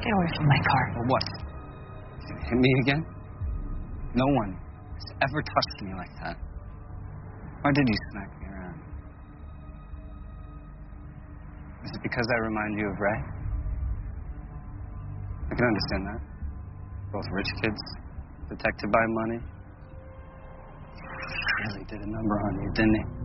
Get away from my car. Or what? You gonna hit me again? No one has ever touched me like that. Why did you smack me around? Is it because I remind you of Ray? I can understand that. Both rich kids, protected by money. He really did a number on you, didn't he?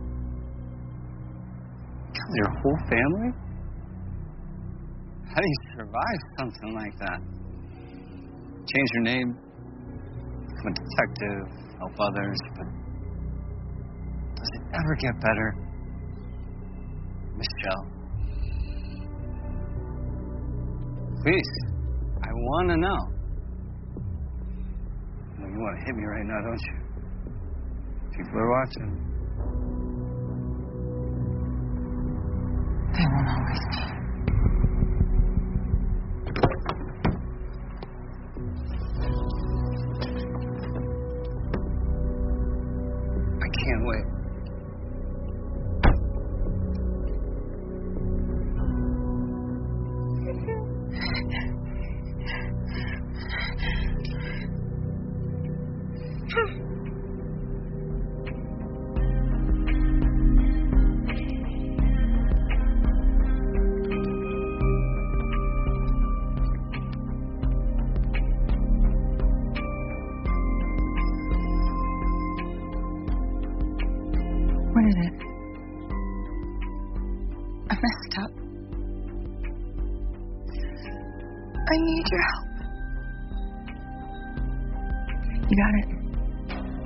Killed your whole family? How do you survive something like that? Change your name, become a detective, help others, but does it ever get better? Michelle? Please, I want to know. Well, you want to hit me right now, don't you? People are watching. They won't always be. I can't wait. What is it? I messed up. I need your help. You got it.